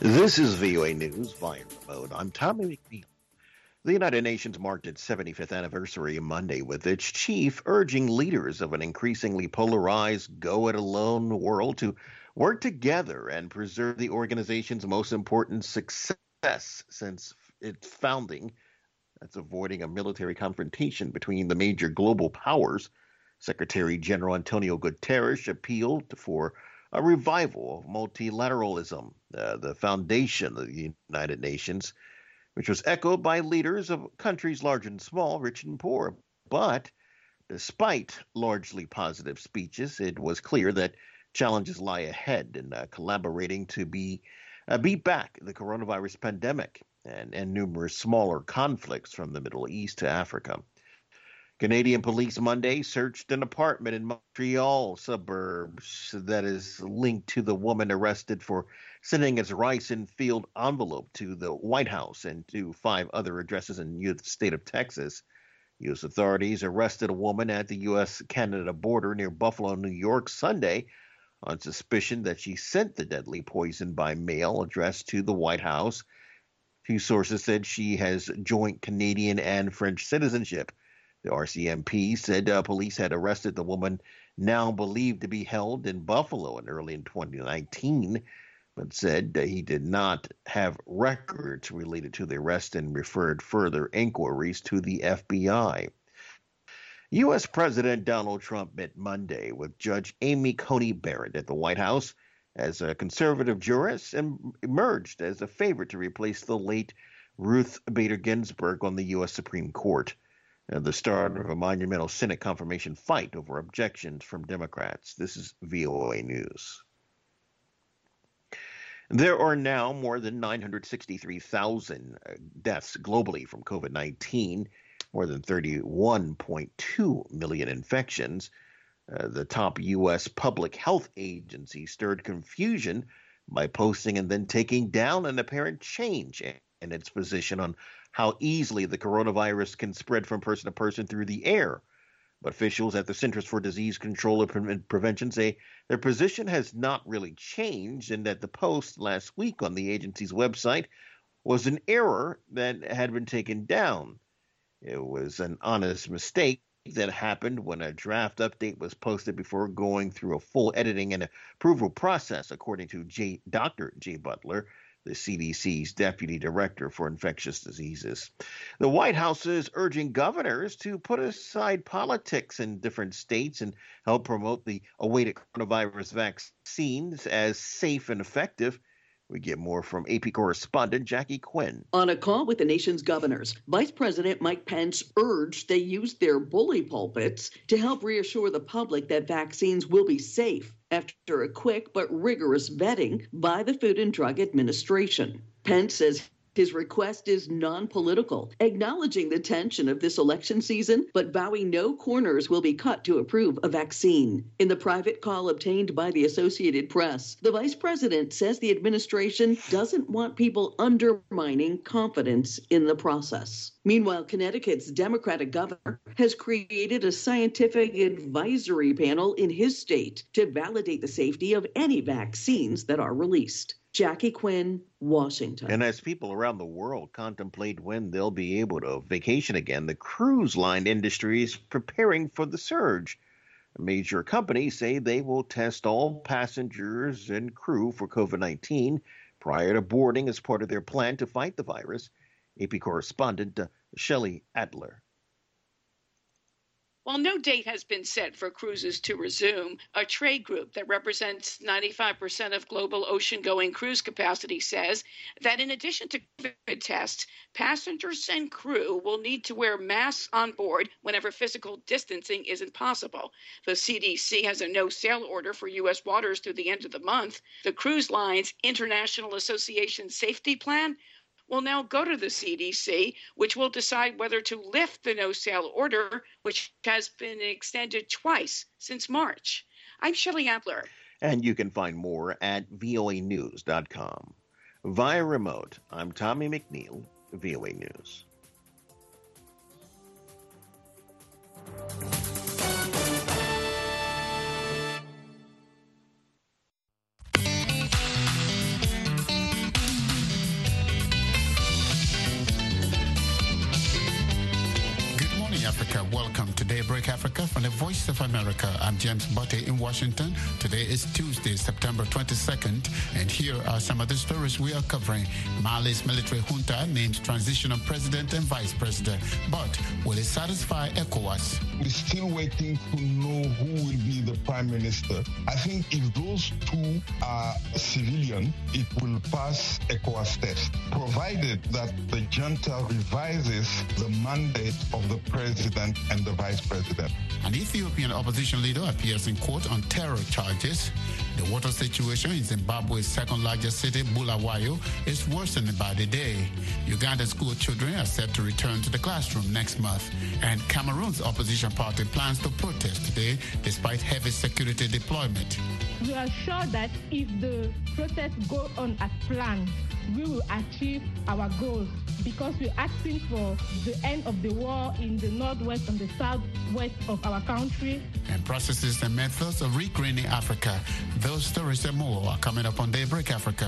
This is VOA News via remote. I'm Tommy McNeil. The United Nations marked its 75th anniversary Monday with its chief urging leaders of an increasingly polarized, go-it-alone world to work together and preserve the organization's most important success since its founding. That's avoiding a military confrontation between the major global powers. Secretary General Antonio Guterres appealed for a revival of multilateralism, the foundation of the United Nations, which was echoed by leaders of countries large and small, rich and poor. But despite largely positive speeches, it was clear that challenges lie ahead in collaborating to beat back the coronavirus pandemic and numerous smaller conflicts from the Middle East to Africa. Canadian police Monday searched an apartment in Montreal suburbs that is linked to the woman arrested for sending its rice and field envelope to the White House and to 5 other addresses in the state of Texas. U.S. authorities arrested a woman at the U.S.-Canada border near Buffalo, New York, Sunday on suspicion that she sent the deadly poison by mail addressed to the White House. 2 sources said she has joint Canadian and French citizenship. The RCMP said police had arrested the woman now believed to be held in Buffalo early in 2019, but said he did not have records related to the arrest and referred further inquiries to the FBI. U.S. President Donald Trump met Monday with Judge Amy Coney Barrett at the White House as a conservative jurist and emerged as a favorite to replace the late Ruth Bader Ginsburg on the U.S. Supreme Court. The start of a monumental Senate confirmation fight over objections from Democrats. This is VOA News. There are now more than 963,000 deaths globally from COVID-19, more than 31.2 million infections. The top U.S. public health agency stirred confusion by posting and then taking down an apparent change in its position on how easily the coronavirus can spread from person to person through the air. But officials at the Centers for Disease Control and Prevention say their position has not really changed and that the post last week on the agency's website was an error that had been taken down. It was an honest mistake that happened when a draft update was posted before going through a full editing and approval process, according to Dr. Jay Butler, the CDC's Deputy Director for Infectious Diseases. The White House is urging governors to put aside politics in different states and help promote the awaited coronavirus vaccines as safe and effective. We get more from AP correspondent Jackie Quinn. On a call with the nation's governors, Vice President Mike Pence urged they use their bully pulpits to help reassure the public that vaccines will be safe after a quick but rigorous vetting by the Food and Drug Administration. Pence says his request is non-political, acknowledging the tension of this election season, but vowing no corners will be cut to approve a vaccine. In the private call obtained by the Associated Press, the vice president says the administration doesn't want people undermining confidence in the process. Meanwhile, Connecticut's Democratic governor has created a scientific advisory panel in his state to validate the safety of any vaccines that are released. Jackie Quinn, Washington. And as people around the world contemplate when they'll be able to vacation again, the cruise line industry is preparing for the surge. Major companies say they will test all passengers and crew for COVID-19 prior to boarding as part of their plan to fight the virus. AP correspondent Shelley Adler. While no date has been set for cruises to resume, a trade group that represents 95% of global ocean-going cruise capacity says that in addition to COVID tests, passengers and crew will need to wear masks on board whenever physical distancing isn't possible. The CDC has a no-sail order for U.S. waters through the end of the month. The Cruise Lines International Association Safety Plan will now go to the CDC, which will decide whether to lift the no-sail order, which has been extended twice since March. I'm Shelley Adler. And you can find more at voanews.com. Via remote, I'm Tommy McNeil, VOA News. Daybreak Africa from the Voice of America. I'm James Botte in Washington. Today is Tuesday, September 22nd, and here are some of the stories we are covering. Mali's military junta names transitional president and vice president, but will it satisfy ECOWAS? We're still waiting to know who will be the prime minister. I think if those two are civilian, it will pass ECOWAS test, provided that the junta revises the mandate of the president and the vice president. An Ethiopian opposition leader appears in court on terror charges. The water situation in Zimbabwe's second largest city, Bulawayo, is worsening by the day. Ugandan school children are set to return to the classroom next month. And Cameroon's opposition party plans to protest today despite heavy security deployment. We are sure that if the protests go on as planned, we will achieve our goals because we're asking for the end of the war in the northwest and the southwest of our country. And processes and methods of regreening Africa. Those stories and more are coming up on Daybreak Africa.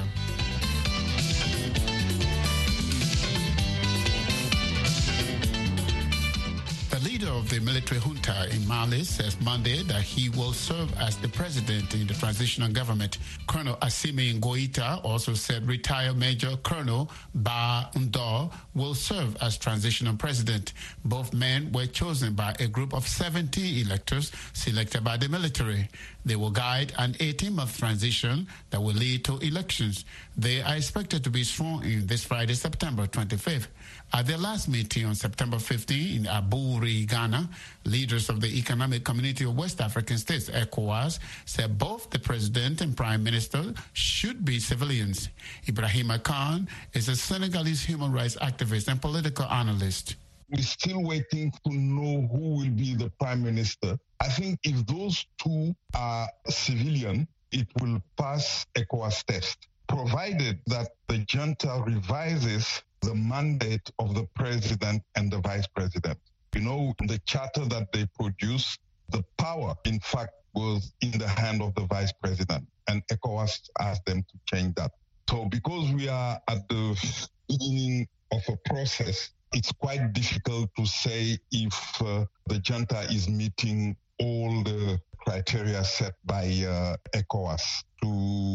The leader of the military junta in Mali says Monday that he will serve as the president in the transitional government. Colonel Assimi Goïta also said retired Major Colonel Ba Undor will serve as transitional president. Both men were chosen by a group of 70 electors selected by the military. They will guide an 18-month transition that will lead to elections. They are expected to be sworn in this Friday, September 25th. At their last meeting on September 15 in Abuja, Ghana, leaders of the Economic Community of West African States, ECOWAS, said both the president and prime minister should be civilians. Ibrahima Khan is a Senegalese human rights activist and political analyst. We're still waiting to know who will be the prime minister. I think if those two are civilian, it will pass ECOWAS test, provided that the junta revises the mandate of the president and the vice president. You know, in the charter that they produced, the power, in fact, was in the hand of the vice president, and ECOWAS asked them to change that. So because we are at the beginning of a process, it's quite difficult to say if the junta is meeting all the criteria set by ECOWAS to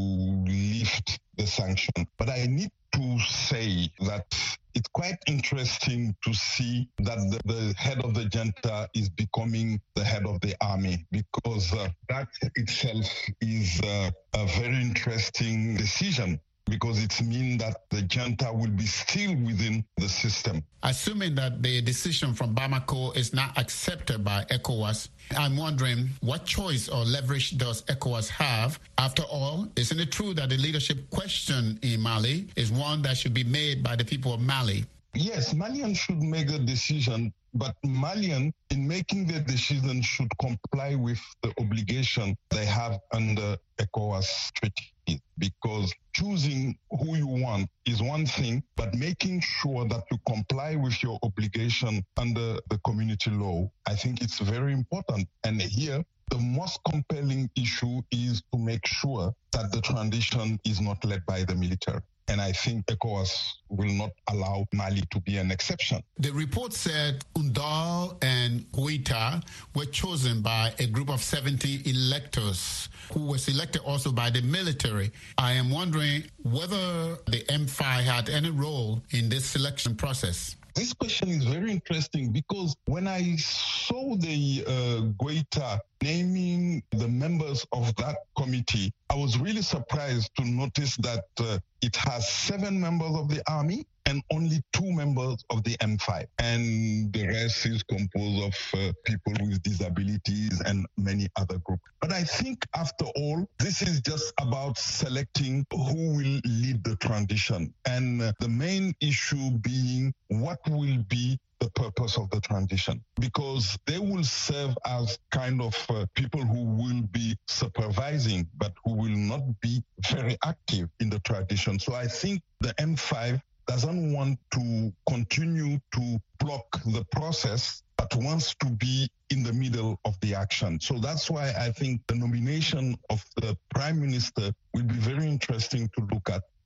lift the sanction. But I need to say that it's quite interesting to see that the head of the junta is becoming the head of the army, because that itself is a very interesting decision, because it means that the junta will be still within the system. Assuming that the decision from Bamako is not accepted by ECOWAS, I'm wondering what choice or leverage does ECOWAS have? After all, isn't it true that the leadership question in Mali is one that should be made by the people of Mali? Yes, Malians should make a decision, but Malians, in making their decision, should comply with the obligation they have under ECOWAS treaty. Because choosing who you want is one thing, but making sure that you comply with your obligation under the community law, I think it's very important. And here, the most compelling issue is to make sure that the transition is not led by the military. And I think ECOWAS will not allow Mali to be an exception. The report said Undor and Goïta were chosen by a group of 70 electors who were selected also by the military. I am wondering whether the M5 had any role in this selection process. This question is very interesting because when I saw the Goïta naming the members of that committee, I was really surprised to notice that it has 7 members of the army and only 2 members of the M5. And the rest is composed of people with disabilities and many other groups. But I think after all, this is just about selecting who will lead the transition. And the main issue being what will be the purpose of the transition, because they will serve as kind of people who will be supervising, but who will not be very active in the transition. So I think the M5 doesn't want to continue to block the process, but wants to be in the middle of the action. So that's why I think the nomination of the prime minister will be very interesting to look at,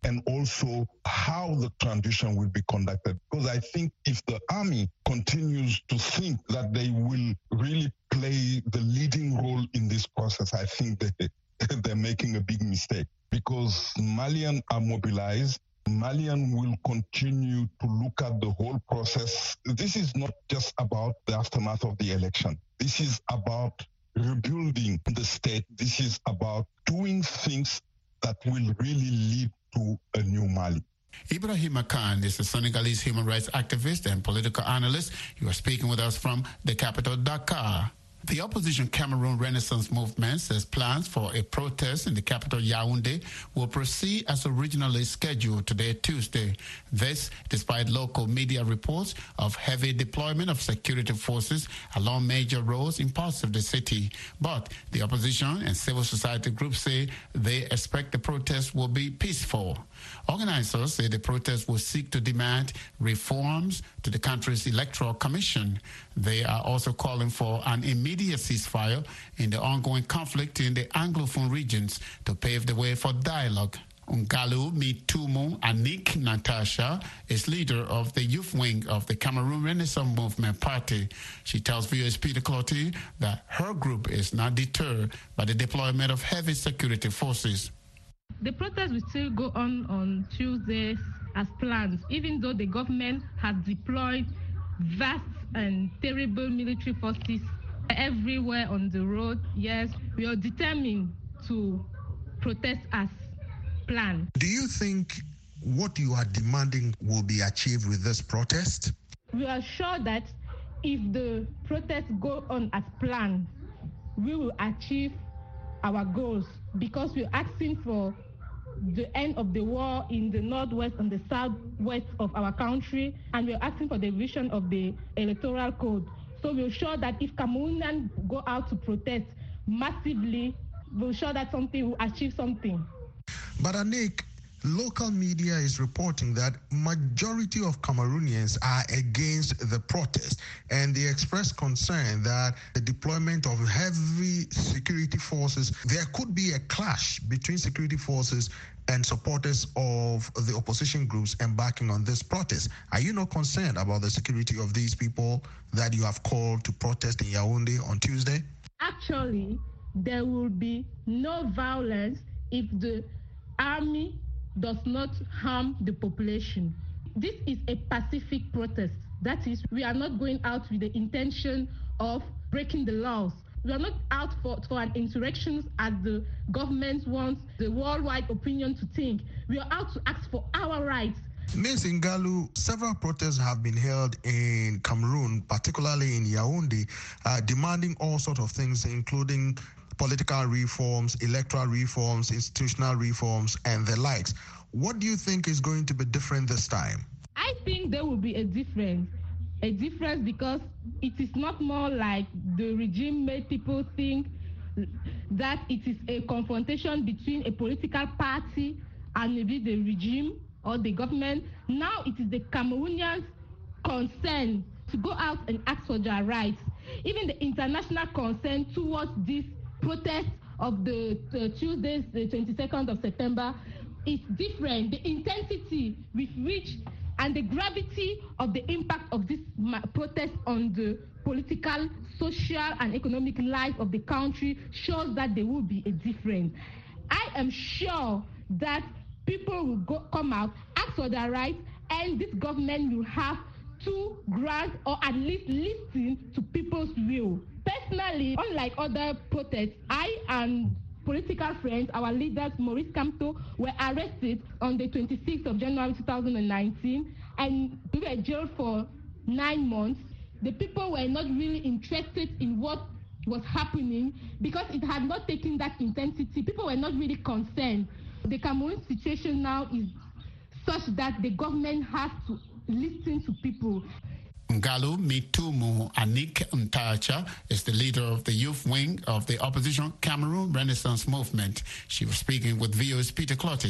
and also how the transition will be conducted. Because I think if the army continues to think that they will really play the leading role in this process, I think they're making a big mistake. Because Malians are mobilized. Malians will continue to look at the whole process. This is not just about the aftermath of the election. This is about rebuilding the state. This is about doing things that will really lead to a new Mali. Ibrahima Khan is a Senegalese human rights activist and political analyst. You are speaking with us from the capital, Dakar. The opposition Cameroon Renaissance Movement says plans for a protest in the capital, Yaoundé, will proceed as originally scheduled today, Tuesday. This, despite local media reports of heavy deployment of security forces along major roads in parts of the city. But the opposition and civil society groups say they expect the protest will be peaceful. Organizers say the protest will seek to demand reforms to the country's electoral commission. They are also calling for an immediate ceasefire in the ongoing conflict in the Anglophone regions to pave the way for dialogue. Ngalu Mitumu Anik Natasha is leader of the youth wing of the Cameroon Renaissance Movement Party. She tells VOA's Peter Clotty that her group is not deterred by the deployment of heavy security forces. The protest will still go on Tuesdays as planned, even though the government has deployed vast and terrible military forces everywhere on the road. Yes, we are determined to protest as planned. Do you think what you are demanding will be achieved with this protest? We are sure that if the protests go on as planned, we will achieve our goals, because we're asking for the end of the war in the northwest and the southwest of our country, and we're asking for the revision of the electoral code. So we're sure that if Cameroonians go out to protest massively, we're sure that something will achieve something. But Anik, local media is reporting that majority of Cameroonians are against the protest, and they express concern that the deployment of heavy security forces, there could be a clash between security forces and supporters of the opposition groups embarking on this protest. Are you not concerned about the security of these people that you have called to protest in Yaoundé on Tuesday? Actually, there will be no violence if the army does not harm the population. This is a pacific protest. That is, we are not going out with the intention of breaking the laws. We are not out for an insurrection as the government wants the worldwide opinion to think. We are out to ask for our rights. Ms. Ngalu, several protests have been held in Cameroon, particularly in Yaoundé, demanding all sorts of things, including political reforms, electoral reforms, institutional reforms, and the likes. What do you think is going to be different this time? I think there will be a difference because it is not more like the regime made people think that it is a confrontation between a political party and maybe the regime or the government. Now it is the Cameroonians' concern to go out and ask for their rights. Even the international concern towards this protest of the Tuesday, the 22nd of September, is different. The intensity with which and the gravity of the impact of this protest on the political, social, and economic life of the country shows that there will be a difference. I am sure that people will come out, ask for their rights, and this government will have to grant or at least listen to people's will. Personally, unlike other protests, I and political friends, our leaders, Maurice Kamto, were arrested on the 26th of January 2019, and we were jailed for 9 months. The people were not really interested in what was happening because it had not taken that intensity. People were not really concerned. The Cameroon situation now is such that the government has to listen to people. Ngalu Mitumu Anik Ntacha is the leader of the youth wing of the opposition Cameroon Renaissance Movement. She was speaking with VOA's Peter Clotty.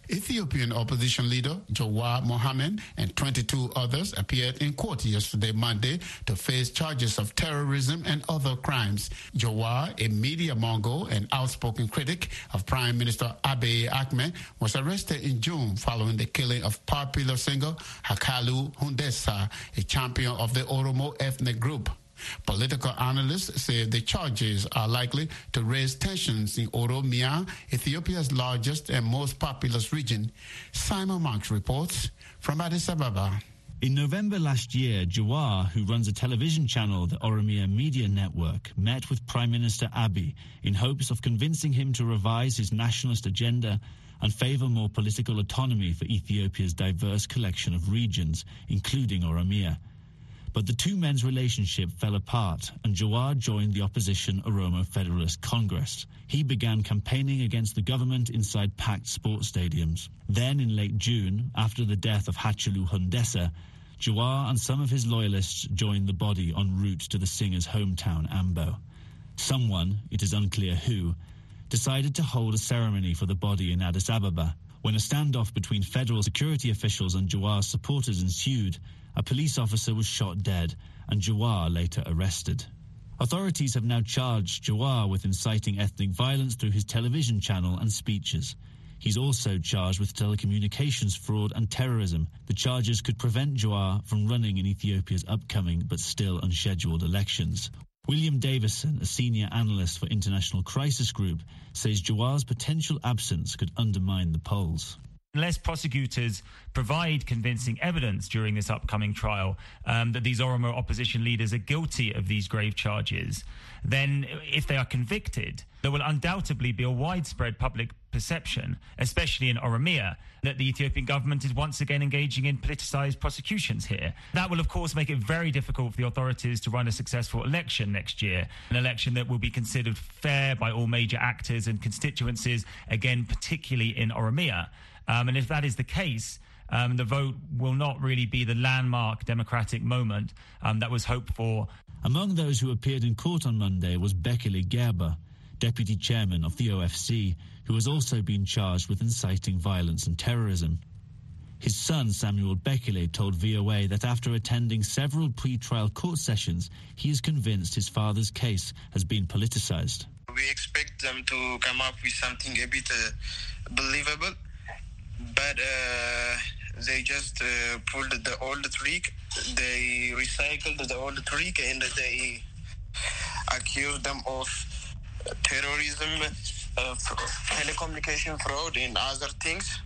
Ethiopian opposition leader Jawar Mohammed and 22 others appeared in court yesterday, Monday, to face charges of terrorism and other crimes. Jawar, a media mogul and outspoken critic of Prime Minister Abiy Ahmed, was arrested in June following the killing of popular singer Hakalu Hundessa, a champion of the Oromo ethnic group. Political analysts say the charges are likely to raise tensions in Oromia, Ethiopia's largest and most populous region. Simon Marks reports from Addis Ababa. In November last year, Jawar, who runs a television channel, the Oromia Media Network, met with Prime Minister Abiy in hopes of convincing him to revise his nationalist agenda and favour more political autonomy for Ethiopia's diverse collection of regions, including Oromia. But the two men's relationship fell apart, and Jawar joined the opposition Oromo Federalist Congress. He began campaigning against the government inside packed sports stadiums. Then, in late June, after the death of Hakalu Hundessa, Jawar and some of his loyalists joined the body en route to the singer's hometown, Ambo. Someone, it is unclear who, decided to hold a ceremony for the body in Addis Ababa. When a standoff between federal security officials and Jawar's supporters ensued, a police officer was shot dead and Jawar later arrested. Authorities have now charged Jawar with inciting ethnic violence through his television channel and speeches. He's also charged with telecommunications fraud and terrorism. The charges could prevent Jawar from running in Ethiopia's upcoming but still unscheduled elections. William Davison, a senior analyst for International Crisis Group, says Jawar's potential absence could undermine the polls. Unless prosecutors provide convincing evidence during this upcoming trial that these Oromo opposition leaders are guilty of these grave charges, then if they are convicted, there will undoubtedly be a widespread public perception, especially in Oromia, that the Ethiopian government is once again engaging in politicized prosecutions here. That will, of course, make it very difficult for the authorities to run a successful election next year, an election that will be considered fair by all major actors and constituencies, again, particularly in Oromia. And if that is the case, the vote will not really be the landmark democratic moment that was hoped for. Among those who appeared in court on Monday was Bekele Gerber, deputy chairman of the OFC, who has also been charged with inciting violence and terrorism. His son, Samuel Bekele, told VOA that after attending several pre-trial court sessions, he is convinced his father's case has been politicized. We expect them to come up with something a bit believable. But they just pulled the old trick. They recycled the old trick and they accused them of terrorism, telecommunication fraud, and other things.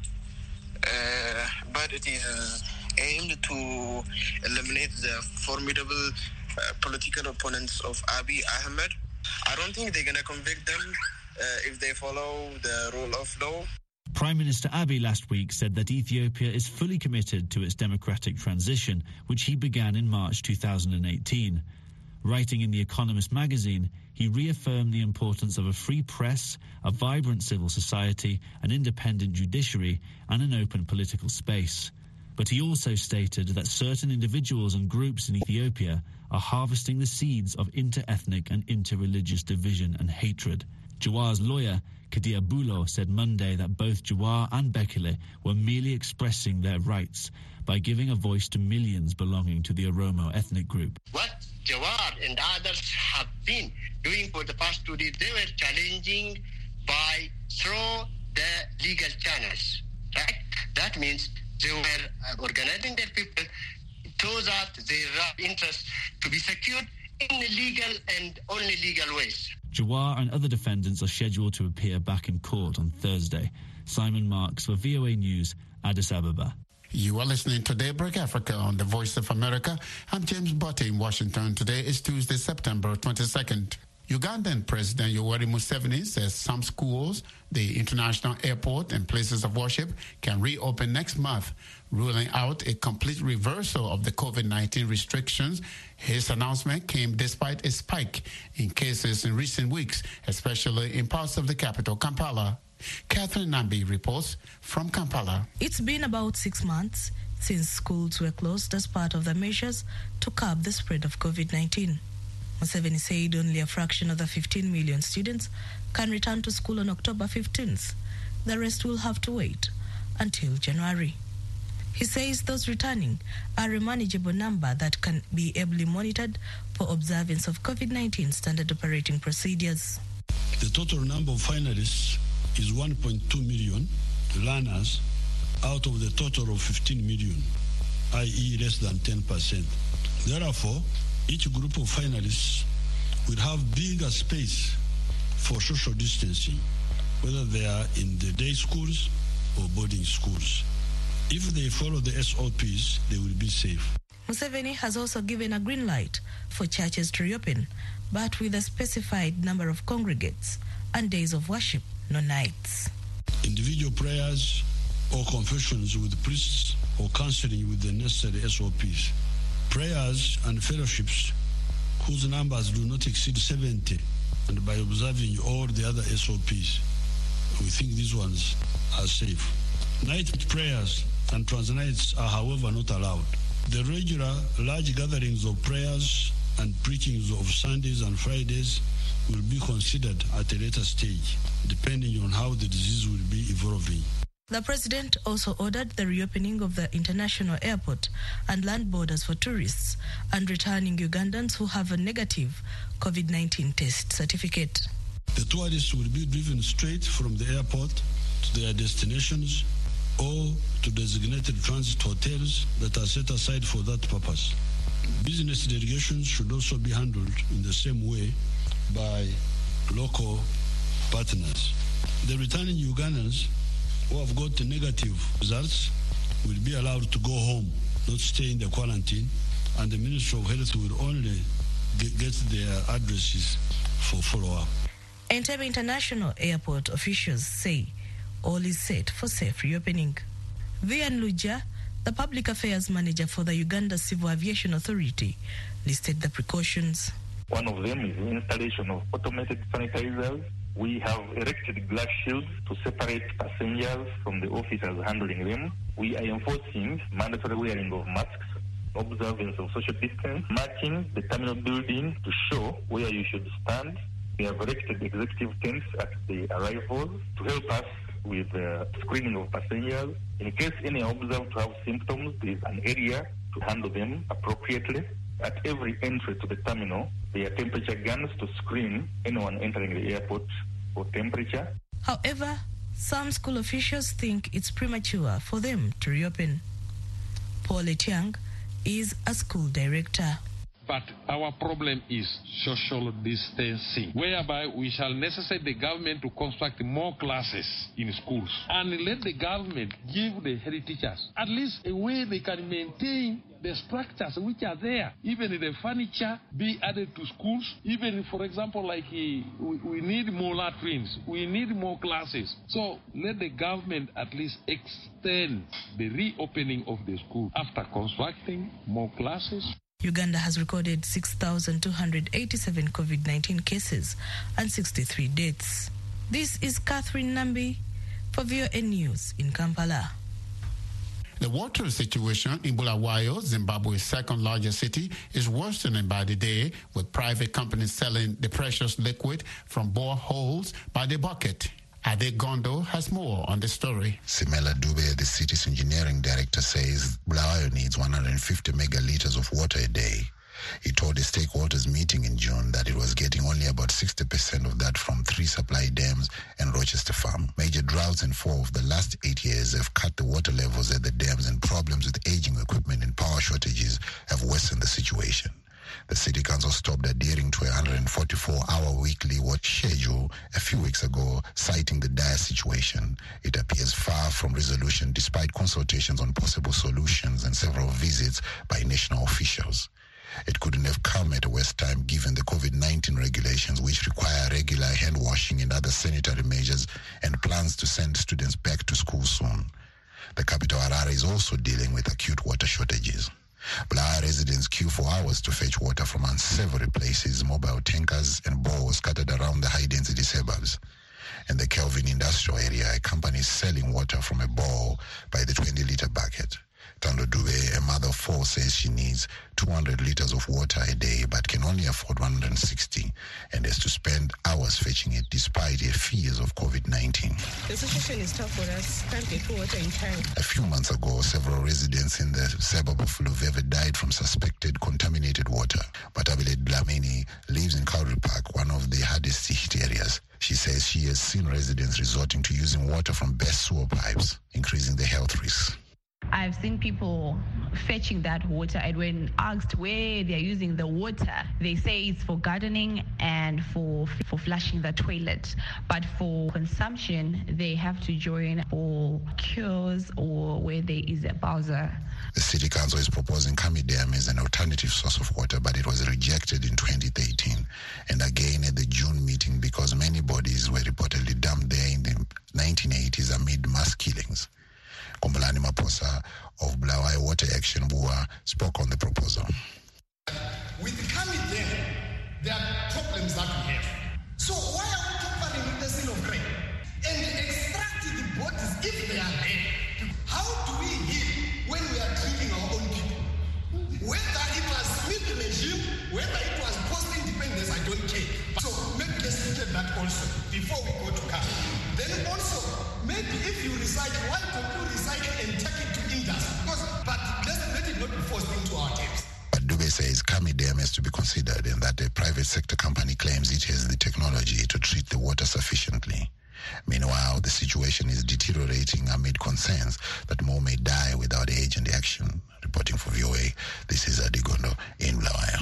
But it is aimed to eliminate the formidable political opponents of Abiy Ahmed. I don't think they're going to convict them if they follow the rule of law. Prime Minister Abiy last week said that Ethiopia is fully committed to its democratic transition, which he began in March 2018. Writing in The Economist magazine, he reaffirmed the importance of a free press, a vibrant civil society, an independent judiciary, and an open political space. But he also stated that certain individuals and groups in Ethiopia are harvesting the seeds of inter-ethnic and inter-religious division and hatred. Jawar's lawyer, Kadia Bulo, said Monday that both Jawar and Bekele were merely expressing their rights by giving a voice to millions belonging to the Oromo ethnic group. What Jawar and others have been doing for the past 2 days, they were challenging by through the legal channels, right? That means they were organizing their people so that their interests to be secured in legal and only legal ways. Jawar and other defendants are scheduled to appear back in court on Thursday. Simon Marks for VOA News, Addis Ababa. You are listening to Daybreak Africa on the Voice of America. I'm James Botte in Washington. Today is Tuesday, September 22nd. Ugandan President Yoweri Museveni says some schools, the international airport, and places of worship can reopen next month, ruling out a complete reversal of the COVID-19 restrictions. His announcement came despite a spike in cases in recent weeks, especially in parts of the capital, Kampala. Catherine Nambi reports from Kampala. It's been about 6 months since schools were closed as part of the measures to curb the spread of COVID-19. Museveni said only a fraction of the 15 million students can return to school on October 15th. The rest will have to wait until January. He says those returning are a manageable number that can be ably monitored for observance of COVID-19 standard operating procedures. The total number of finalists is 1.2 million learners out of the total of 15 million, i.e. less than 10%. Therefore, each group of finalists will have bigger space for social distancing, whether they are in the day schools or boarding schools. If they follow the SOPs, they will be safe. Museveni has also given a green light for churches to reopen, but with a specified number of congregates and days of worship, no nights. Individual prayers or confessions with priests or counseling with the necessary SOPs. Prayers and fellowships whose numbers do not exceed 70, and by observing all the other SOPs, we think these ones are safe. Night prayers and transnights are, however, not allowed. The regular large gatherings of prayers and preachings of Sundays and Fridays will be considered at a later stage, depending on how the disease will be evolving. The president also ordered the reopening of the international airport and land borders for tourists and returning Ugandans who have a negative COVID-19 test certificate. The tourists will be driven straight from the airport to their destinations or to designated transit hotels that are set aside for that purpose. Business delegations should also be handled in the same way by local partners. The returning Ugandans who have got negative results will be allowed to go home, not stay in the quarantine, and the Ministry of Health will only get their addresses for follow-up. Entebbe International Airport officials say all is set for safe reopening. Vian Luja, the public affairs manager for the Uganda Civil Aviation Authority, listed the precautions. One of them is the installation of automated sanitizers. We have erected glass shields to separate passengers from the officers handling them. We are enforcing mandatory wearing of masks, observance of social distance, marking the terminal building to show where you should stand. We have erected executive tents at the arrivals to help us with screening of passengers. In case any are observed to have symptoms, there is an area to handle them appropriately. At every entry to the terminal, there are temperature guns to screen anyone entering the airport for temperature. However, some school officials think it's premature for them to reopen. Paul Etiang is a school director. But our problem is social distancing, whereby we shall necessitate the government to construct more classes in schools and let the government give the head teachers at least a way they can maintain the structures which are there, even the furniture be added to schools, even, for example, like we need more latrines, we need more classes. So let the government at least extend the reopening of the school after constructing more classes. Uganda has recorded 6,287 COVID-19 cases and 63 deaths. This is Catherine Nambi for VOA News in Kampala. The water situation in Bulawayo, Zimbabwe's second largest city, is worsening by the day, with private companies selling the precious liquid from boreholes by the bucket. Ade Gondo has more on the story. Simela Dube, the city's engineering director, says Bulawayo needs 150 megaliters of water a day. He told a stakeholders meeting in June that it was getting only about 60% of that from 3 supply dams and Rochester Farm. Major droughts in 4 of the last 8 years have cut the water levels at the dams, and problems with aging equipment and power shortages have worsened the situation. The city council stopped adhering to a 144-hour weekly watch schedule a few weeks ago, citing the dire situation. It appears far from resolution despite consultations on possible solutions and several visits by national officials. It couldn't have come at a worse time given the COVID-19 regulations, which require regular hand washing and other sanitary measures, and plans to send students back to school soon. The capital, Harare, is also dealing with acute water shortages. Bulawayo residents queue for hours to fetch water from unsavory places, mobile tankers and bores scattered around the high-density suburbs. In the Kelvin industrial area, a company is selling water from a bore by the 20-liter bucket. Tando Dube, a mother of four, says she needs 200 liters of water a day but can only afford 160 and has to spend hours fetching it despite her fears of COVID-19. The situation is tough for us. Can't get water in time. A few months ago, several residents in the suburb of Luveve died from suspected contaminated water. But Abile Dlamini lives in Kauri Park, one of the hardest hit areas. She says she has seen residents resorting to using water from best sewer pipes, increasing the health risks. I've seen people fetching that water, and when asked where they're using the water, they say it's for gardening and for flushing the toilet. But for consumption, they have to join for cures or where there is a bowser. The City Council is proposing Kami Dam as an alternative source of water, but it was rejected in 2013 and again at the June meeting because many bodies were reportedly dumped there in the 1980s amid mass killings. Kombolani Maposa of Bulawayo Water Action Bua spoke on the proposal. With Kami Dam, there are problems that we have. So why are we tampering with the seal of grain and extracting the bodies if they are there? How do we heal when we are treating our own people? Whether it was Smith regime, whether it was post-independence, I don't care. So maybe let's look at that also before we go to Kami. Then also, maybe if you recycle, why don't you recycle and take it to industry? But let's let it not be forced into our taps. But Dube says Kami Dam has to be considered and that a private sector company claims it has the technology to treat the water sufficiently. Meanwhile, the situation is deteriorating amid concerns that more may die without urgent action. Reporting for VOA, this is Adigondo in Bulawayo.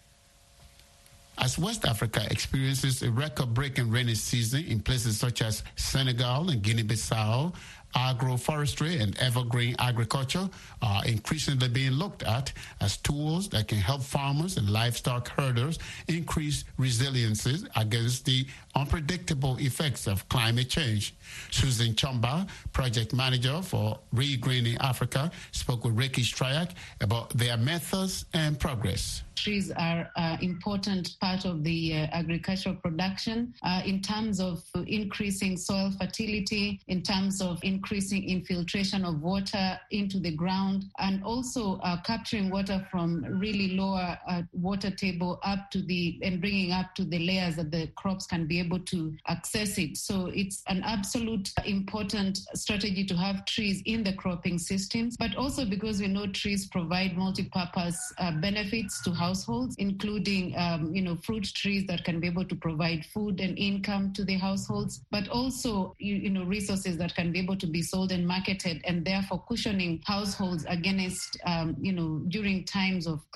As West Africa experiences a record-breaking rainy season in places such as Senegal and Guinea-Bissau, agroforestry and evergreen agriculture are increasingly being looked at as tools that can help farmers and livestock herders increase resiliences against the unpredictable effects of climate change. Susan Chomba, project manager for Regreening Africa, spoke with Ricky Stryak about their methods and progress. Trees are an important part of the agricultural production in terms of increasing soil fertility, in terms of increasing infiltration of water into the ground, and also capturing water from really lower water table up to and bringing up to the layers that the crops can be able to access it. So it's an absolute important strategy to have trees in the cropping systems, but also because we know trees provide multi-purpose benefits to households, including fruit trees that can be able to provide food and income to the households, but also resources that can be able to be sold and marketed, and therefore cushioning households against during times of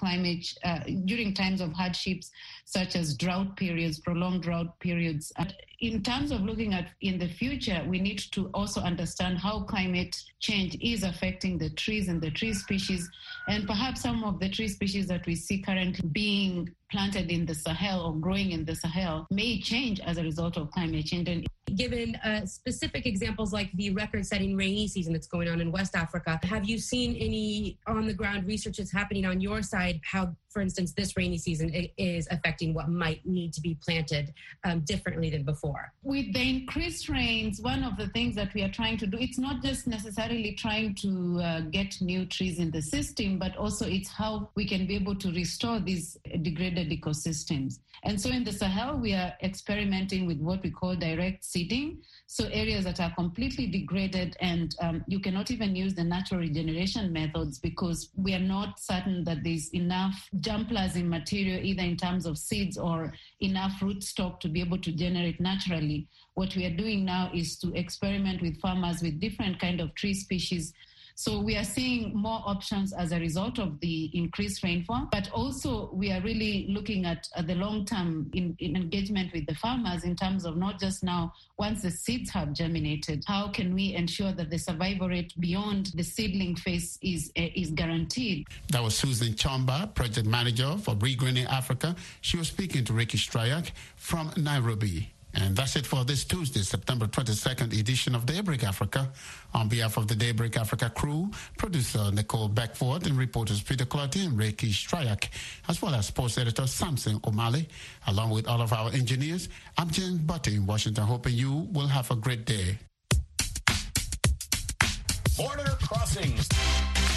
during times of hardships such as drought periods, prolonged drought periods. In terms of looking at in the future, we need to also understand how climate change is affecting the trees and the tree species, and perhaps some of the tree species that we see currently being planted in the Sahel or growing in the Sahel may change as a result of climate change. And given specific examples like the record-setting rainy season that's going on in West Africa, have you seen any on-the-ground research that's happening on your side, how, for instance, this rainy season is affecting what might need to be planted differently than before? With the increased rains, one of the things that we are trying to do, it's not just necessarily trying to get new trees in the system, but also it's how we can be able to restore these degraded ecosystems. And so in the Sahel, we are experimenting with what we call direct seeding. So areas that are completely degraded and you cannot even use the natural regeneration methods because we are not certain that there's enough germplasm material, either in terms of seeds or enough root stock to be able to generate naturally. What we are doing now is to experiment with farmers with different kind of tree species. So we are seeing more options as a result of the increased rainfall, but also we are really looking at the long-term in engagement with the farmers in terms of not just now, once the seeds have germinated, how can we ensure that the survival rate beyond the seedling phase is guaranteed? That was Susan Chomba, project manager for Regreening Africa. She was speaking to Ricky Stryak from Nairobi. And that's it for this Tuesday, September 22nd edition of Daybreak Africa. On behalf of the Daybreak Africa crew, producer Nicole Beckford and reporters Peter Clotty and Ricky Stryak, as well as sports editor Samson O'Malley, along with all of our engineers, I'm James Butty in Washington, hoping you will have a great day. Border Crossings.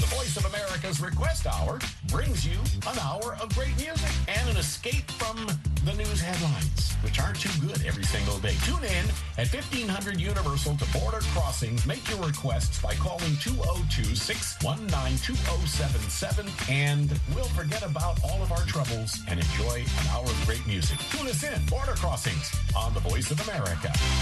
Voice of America's Request Hour brings you an hour of great music and an escape from the news headlines, which aren't too good every single day. Tune in at 1500 Universal to Border Crossings. Make your requests by calling 202-619-2077, and we'll forget about all of our troubles and enjoy an hour of great music. Tune us in, Border Crossings, on the Voice of America.